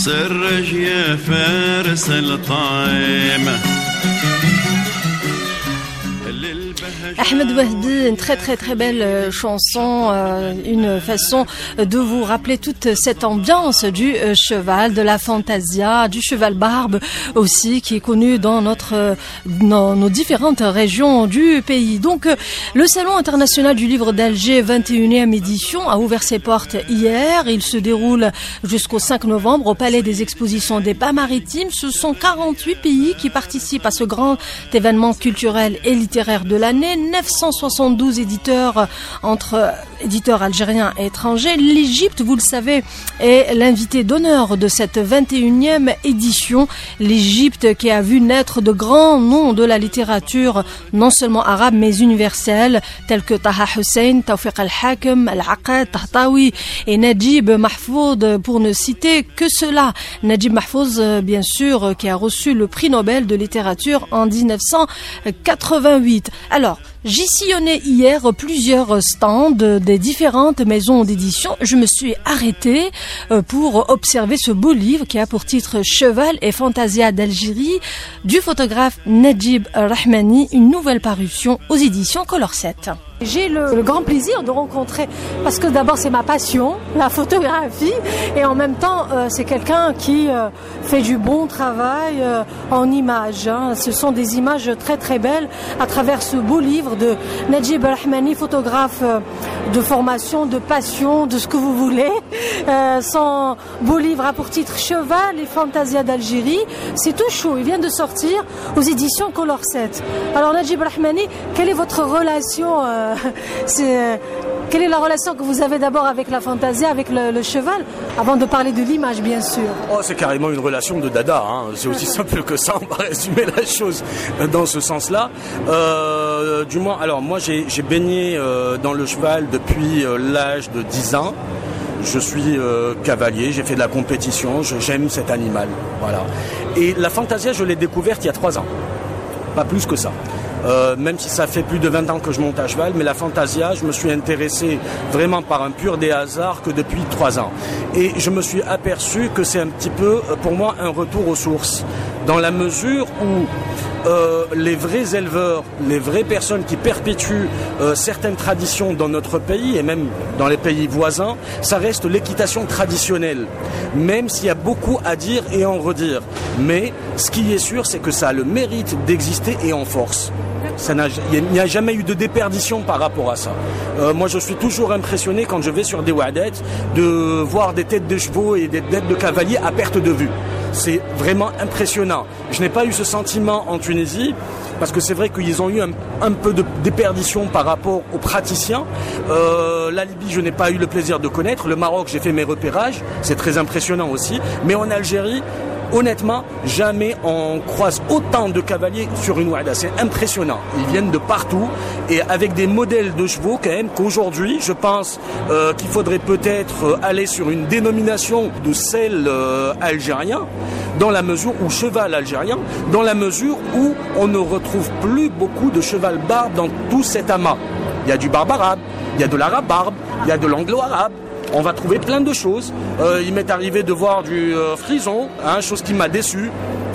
سرج يا فارس الطائمة. Ahmed Wahdi, une très belle chanson, une façon de vous rappeler toute cette ambiance du cheval, de la fantasia, du cheval barbe aussi, qui est connu dans nos différentes régions du pays. Donc, le Salon international du livre d'Alger, 21e édition, a ouvert ses portes hier. Il se déroule jusqu'au 5 novembre au Palais des Expositions des Bas-Maritimes. Ce sont 48 pays qui participent à ce grand événement culturel et littéraire de l'année. 972 éditeurs entre éditeurs algériens et étrangers. L'Égypte, vous le savez, est l'invité d'honneur de cette 21e édition. L'Égypte qui a vu naître de grands noms de la littérature, non seulement arabe mais universelle, tels que Taha Hussein, Tawfiq al-Hakim, Al-Aqad, Tahtawi et Najib Mahfouz, pour ne citer que cela. Najib Mahfouz, bien sûr, qui a reçu le prix Nobel de littérature en 1988. Alors, j'ai sillonné hier plusieurs stands des différentes maisons d'édition. Je me suis arrêtée pour observer ce beau livre qui a pour titre Cheval et Fantasia d'Algérie du photographe Najib Rahmani, une nouvelle parution aux éditions Color 7. J'ai le grand plaisir de rencontrer, parce que d'abord c'est ma passion, la photographie, et en même temps c'est quelqu'un qui fait du bon travail en images. Ce sont des images très belles à travers ce beau livre de Najib Rahmani, photographe de formation, de passion, de ce que vous voulez. Son beau livre a pour titre Cheval et Fantasia d'Algérie. C'est tout chaud, il vient de sortir aux éditions Color 7. Alors Najib Rahmani, quelle est votre relation quelle est la relation que vous avez d'abord avec la fantasia, avec le cheval, avant de parler de l'image, bien sûr? Oh, c'est carrément une relation de dada, hein. C'est aussi simple que ça, on va résumer la chose dans ce sens-là. Du moins, alors moi j'ai baigné dans le cheval depuis l'âge de 10 ans. Je suis cavalier, j'ai fait de la compétition, j'aime cet animal, voilà. Et la fantasia, je l'ai découverte il y a 3 ans, pas plus que ça. Même si ça fait plus de 20 ans que je monte à cheval, mais la fantasia, je me suis intéressé vraiment par un pur des hasards que depuis 3 ans. Et je me suis aperçu que c'est un petit peu, pour moi, un retour aux sources, dans la mesure où les vrais éleveurs, les vraies personnes qui perpétuent certaines traditions dans notre pays et même dans les pays voisins, ça reste l'équitation traditionnelle, même s'il y a beaucoup à dire et en redire. Mais ce qui est sûr, c'est que ça a le mérite d'exister et en force. Il n'y a jamais eu de déperdition par rapport à ça. Moi, je suis toujours impressionné quand je vais sur des wadettes de voir des têtes de chevaux et des têtes de cavaliers à perte de vue. C'est vraiment impressionnant. Je n'ai pas eu ce sentiment en Tunisie, parce que c'est vrai qu'ils ont eu un peu de déperdition par rapport aux praticiens. La Libye, je n'ai pas eu le plaisir de connaître. Le Maroc, j'ai fait mes repérages. C'est très impressionnant aussi. Mais en Algérie, honnêtement, jamais on croise autant de cavaliers sur une ouada. C'est impressionnant. Ils viennent de partout et avec des modèles de chevaux quand même qu'aujourd'hui, je pense qu'il faudrait peut-être aller sur une dénomination de sel algérien, dans la mesure où cheval algérien, dans la mesure où on ne retrouve plus beaucoup de cheval barbe dans tout cet amas. Il y a du barbe arabe, il y a de l'arabe barbe, il y a de l'anglo-arabe. On va trouver plein de choses. Il m'est arrivé de voir du frison, chose qui m'a déçu.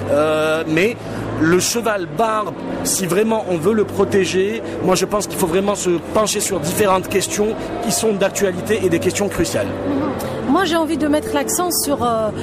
Mais le cheval barbe, si vraiment on veut le protéger, moi je pense qu'il faut vraiment se pencher sur différentes questions qui sont d'actualité et des questions cruciales. Moi, j'ai envie de mettre l'accent sur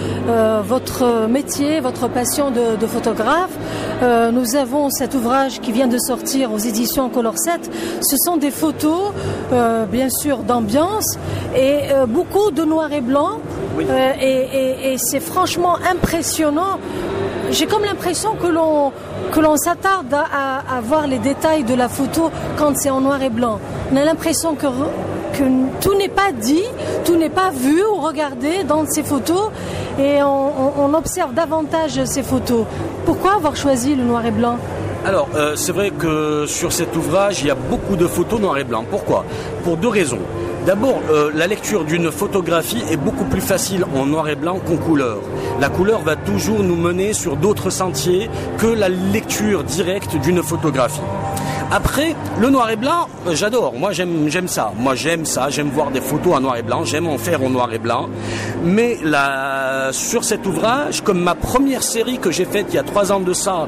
votre métier, votre passion de photographe. Nous avons cet ouvrage qui vient de sortir aux éditions Color 7. Ce sont des photos, bien sûr, d'ambiance et beaucoup de noir et blanc. Oui. Et c'est franchement impressionnant. J'ai comme l'impression que l'on s'attarde à voir les détails de la photo quand c'est en noir et blanc. On a l'impression que tout n'est pas dit, tout n'est pas vu ou regardé dans ces photos et on observe davantage ces photos. Pourquoi avoir choisi le noir et blanc ? Alors, c'est vrai que sur cet ouvrage, il y a beaucoup de photos noir et blanc. Pourquoi ? Pour 2 raisons. D'abord, la lecture d'une photographie est beaucoup plus facile en noir et blanc qu'en couleur. La couleur va toujours nous mener sur d'autres sentiers que la lecture directe d'une photographie. Après, le noir et blanc, j'adore. Moi, j'aime ça. J'aime voir des photos en noir et blanc. J'aime en faire en noir et blanc. Mais sur cet ouvrage, comme ma première série que j'ai faite il y a 3 ans de ça,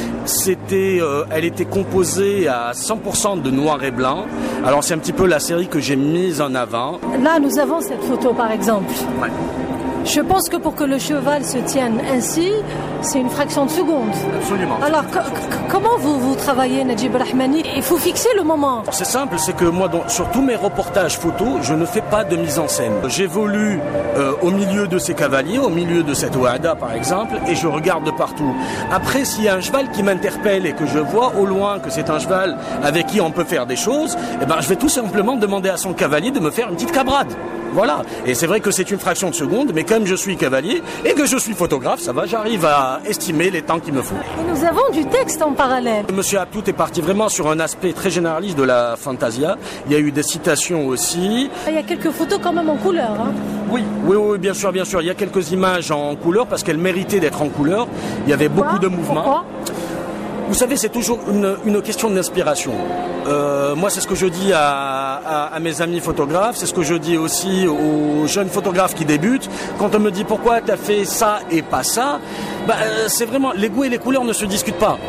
elle était composée à 100% de noir et blanc. Alors c'est un petit peu la série que j'ai mise en avant. Là, nous avons cette photo, par exemple. Ouais. Je pense que pour que le cheval se tienne ainsi, c'est une fraction de seconde. Absolument. Alors, comment vous travaillez, Najib Rahmani? Il faut fixer le moment. C'est simple, c'est que moi, sur tous mes reportages photos, je ne fais pas de mise en scène. J'évolue au milieu de ces cavaliers, au milieu de cette ouada, par exemple, et je regarde de partout. Après, s'il y a un cheval qui m'interpelle et que je vois au loin que c'est un cheval avec qui on peut faire des choses, eh ben, je vais tout simplement demander à son cavalier de me faire une petite cabrade. Voilà. Et c'est vrai que c'est une fraction de seconde, mais comme je suis cavalier et que je suis photographe, ça va, j'arrive à estimer les temps qu'il me faut. Et nous avons du texte en parallèle. Monsieur Abtout est parti vraiment sur un aspect très généraliste de la fantasia. Il y a eu des citations aussi. Il y a quelques photos quand même en couleur. Hein. Oui, bien sûr. Il y a quelques images en couleur parce qu'elles méritaient d'être en couleur. Il y avait beaucoup de mouvements. Pourquoi ? Vous savez, c'est toujours une question d'inspiration. Moi, c'est ce que je dis à mes amis photographes, c'est ce que je dis aussi aux jeunes photographes qui débutent. Quand on me dit pourquoi tu as fait ça et pas ça, c'est vraiment, les goûts et les couleurs ne se discutent pas.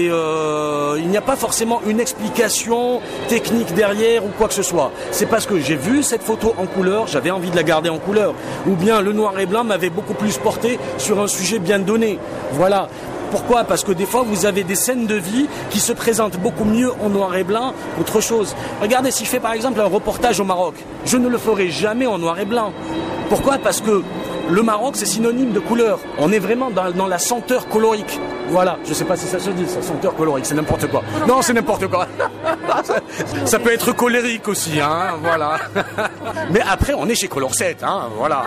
Il n'y a pas forcément une explication technique derrière ou quoi que ce soit. C'est parce que j'ai vu cette photo en couleur, j'avais envie de la garder en couleur. Ou bien le noir et blanc m'avait beaucoup plus porté sur un sujet bien donné. Voilà. Pourquoi ? Parce que des fois, vous avez des scènes de vie qui se présentent beaucoup mieux en noir et blanc qu'autre chose. Regardez, si je fais par exemple un reportage au Maroc, je ne le ferai jamais en noir et blanc. Pourquoi ? Parce que le Maroc, c'est synonyme de couleur. On est vraiment dans la senteur colorique. Voilà, je ne sais pas si ça se dit, ça, senteur colorique, c'est n'importe quoi. Non, c'est n'importe quoi. Ça peut être colérique aussi, hein, voilà. Mais après, on est chez Color 7, hein, voilà.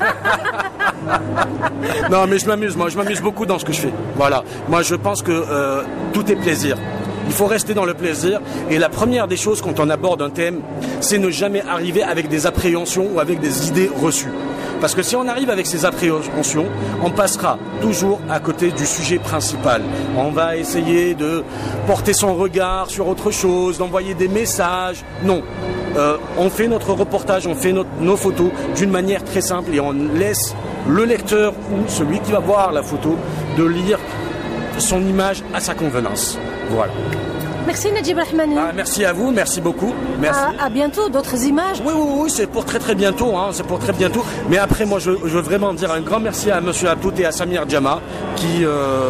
Non, mais je m'amuse beaucoup dans ce que je fais. Voilà, moi je pense que tout est plaisir. Il faut rester dans le plaisir. Et la première des choses quand on aborde un thème, c'est ne jamais arriver avec des appréhensions ou avec des idées reçues. Parce que si on arrive avec ces appréhensions, on passera toujours à côté du sujet principal. On va essayer de porter son regard sur autre chose, d'envoyer des messages. Non, on fait notre reportage, on fait nos photos d'une manière très simple et on laisse le lecteur ou celui qui va voir la photo de lire son image à sa convenance. Voilà. Merci Najib Rahmani. Merci à vous, merci beaucoup. Merci. À bientôt, d'autres images. Oui, c'est pour très très bientôt, hein, c'est pour très bientôt. Mais après, moi, je veux vraiment dire un grand merci à Monsieur Abtout et à Samir Djama qui,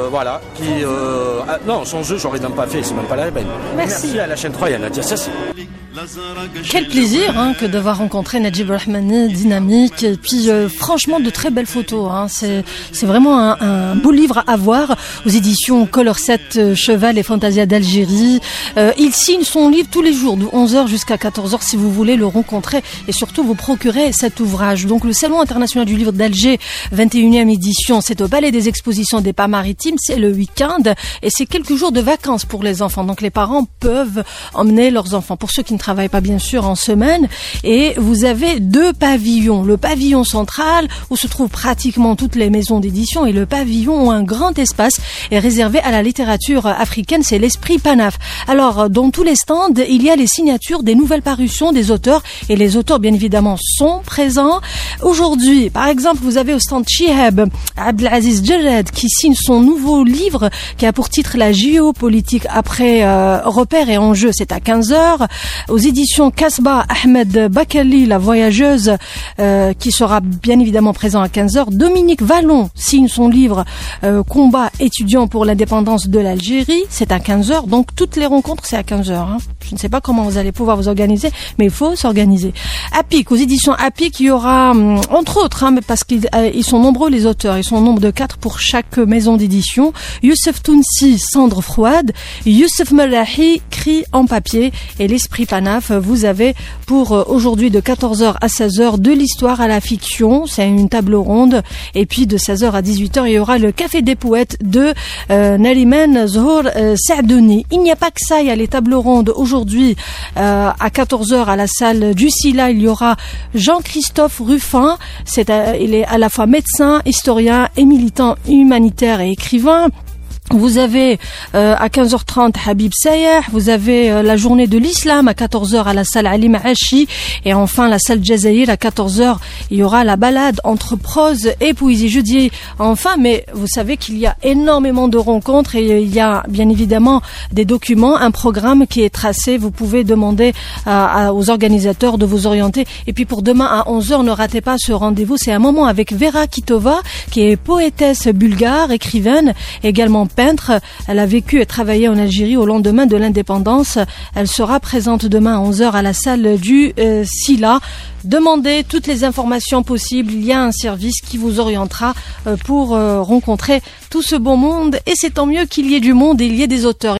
non, son jeu, j'aurais même pas fait, c'est même pas la peine. Merci à la chaîne 3 et à Nadia Sassi. Quel plaisir que d'avoir rencontré Najib Rahmani, dynamique, et puis franchement de très belles photos. C'est vraiment un beau livre à voir aux éditions Color 7 Cheval et Fantasia d'Algérie. Il signe son livre tous les jours de 11h jusqu'à 14h si vous voulez le rencontrer et surtout vous procurer cet ouvrage. Donc le Salon international du livre d'Alger, 21e édition, c'est au Palais des Expositions des Pas Maritimes, c'est le week-end et c'est quelques jours de vacances pour les enfants. Donc les parents peuvent emmener leurs enfants. Pour ceux qui ne travaillent pas bien sûr en semaine, et vous avez 2 pavillons. Le pavillon central où se trouvent pratiquement toutes les maisons d'édition et le pavillon où un grand espace est réservé à la littérature africaine, c'est l'Esprit Panaf. Alors dans tous les stands, il y a les signatures des nouvelles parutions des auteurs et les auteurs bien évidemment sont présents. Aujourd'hui, par exemple, vous avez au stand Chihab Abdelaziz Djerad qui signe son nouveau livre qui a pour titre La géopolitique après repères et enjeux, c'est à 15h. Aux éditions Kasbah, Ahmed Bakali, la voyageuse, qui sera bien évidemment présent à 15h. Dominique Vallon signe son livre Combat étudiant pour l'indépendance de l'Algérie, c'est à 15h. Donc toutes les rencontres, c'est à 15h. Je ne sais pas comment vous allez pouvoir vous organiser, mais il faut s'organiser. APIC, aux éditions APIC, il y aura, entre autres, mais parce qu'ils sont nombreux les auteurs, ils sont au nombre de 4 pour chaque maison d'édition. Youssef Tounsi, Cendre froide, Youssef Melahi, Cri en papier et l'Esprit Panaf. Vous avez pour aujourd'hui de 14h à 16h de l'histoire à la fiction, c'est une table ronde, et puis de 16h à 18h il y aura le Café des Poètes de Nariman Zohor Saadouni. Il n'y a pas que ça, il y a les tables rondes aujourd'hui à 14h à la salle du Sila, il y aura Jean-Christophe Ruffin, il est à la fois médecin, historien et militant humanitaire et écrivain. Vous avez à 15h30 Habib Sayeh, vous avez la journée de l'islam à 14h à la salle Ali Maachi, et enfin la salle Jazaïr à 14h, il y aura la balade entre prose et poésie. Je dis enfin, mais vous savez qu'il y a énormément de rencontres et il y a bien évidemment des documents, un programme qui est tracé. Vous pouvez demander aux organisateurs de vous orienter. Et puis pour demain à 11h, ne ratez pas ce rendez-vous, c'est un moment avec Vera Kitova, qui est poétesse bulgare, écrivaine, également peintre. Elle a vécu et travaillé en Algérie au lendemain de l'indépendance. Elle sera présente demain à 11h à la salle du Sila. Demandez toutes les informations possibles. Il y a un service qui vous orientera pour rencontrer tout ce beau monde. Et c'est tant mieux qu'il y ait du monde et il y ait des auteurs.